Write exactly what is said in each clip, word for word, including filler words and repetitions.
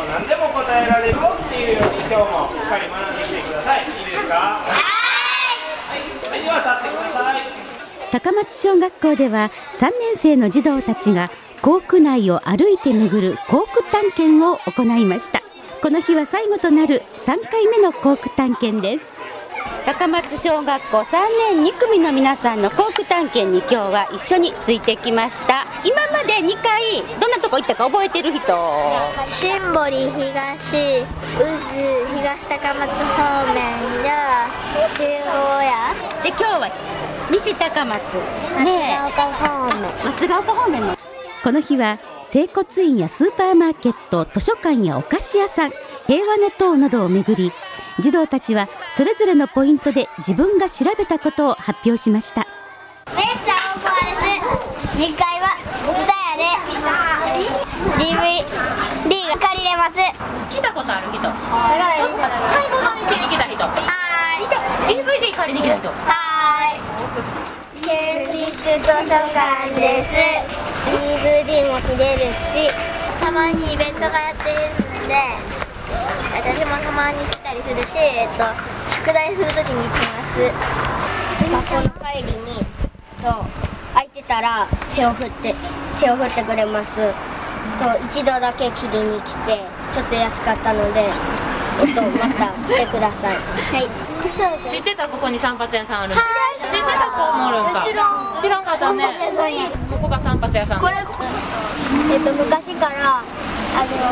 何でも答えられるよっていうように今日もしっかり学んできてください。いいですか？はい、はい、では立ってください。 高松小学校ではさんねん生の児童たちが校区内を歩いて巡る校区探検を行いました。この日は最後となるさんかいめの校区探検です。高松小学校さんねんに組の皆さんの校区探検に今日は一緒についてきました。今までにかいどんなとこ行ったか覚えてる人？ シンボリ東、渦、東高松方面や中央やで、今日は西高松、ね、 松ヶ丘方面、 松ヶ丘方面のこの日は整骨院やスーパーマーケット、図書館やお菓子屋さん、平和の塔などを巡り、児童たちはそれぞれのポイントで自分が調べたことを発表しました。 めっちゃ大怖いです。にかいはツタヤで ディーブイディー が借りれます。 来たことある人、買い物にしに来た人、 はーい、 ディーブイディー 借りに来た人、 はーい、県立図書館です。 ディーブイディー も見れるし、たまにイベントがやってるんで私もたまに来たりするし、えっと、宿題するときに行きます。学校の帰りにそう空いてたら手を振って手を振ってくれます。と一度だけ切りに来てちょっと安かったので、えっと、また来てください。はい。 知ってた？ここに散髪屋さんあるの？ はい、 知ってた子もおるんか？ 知らん知らんかったね。ここが散髪屋さん。 これ、えっと、昔からあります。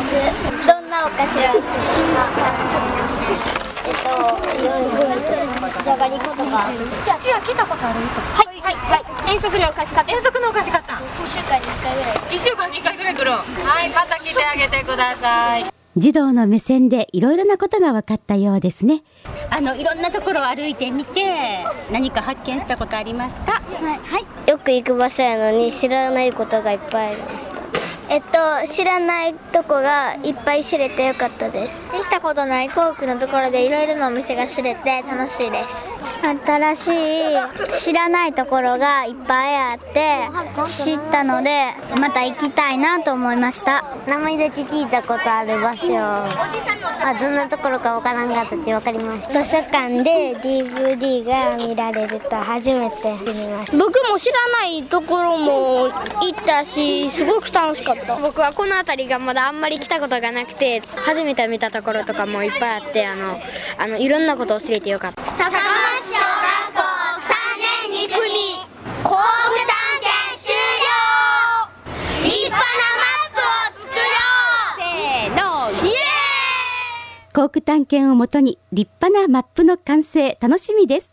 どんなお菓子がですか？えっと、じゃがりことか。 土屋来たことある？ はいはいはい。遠足のお菓子買った。 遠足のお菓子買った。 いっしゅうかんにいっかいぐらい。 いっしゅうかんにいっかいぐらい来る。はい、また来てあげてください。 児童の目線でいろいろなことが分かったようですね。あのいろんなところを歩いてみて何か発見したことありますか？ はい、はい、よく行く場所やのに知らないことがいっぱいありました。えっと、知らないとこがいっぱい知れてよかったです。行ったことない校区のところでいろいろなお店が知れて楽しいです。新しい知らないところがいっぱいあって知ったのでまた行きたいなと思いました。名前だけ聞いたことある場所、あ、どんなところかわからんかったって分かりました。図書館で ディーブイディー が見られると初めて知りました。僕も知らないところも行ったしすごく楽しかった。僕はこの辺りがまだあんまり来たことがなくて初めて見たところとかもいっぱいあって、あのあのいろんなことを知れてよかった。高松小学校さんねんに組校区探検終了。立派なマップを作ろう。 せーの、イエーイ。校区探検をもとに立派なマップの完成楽しみです。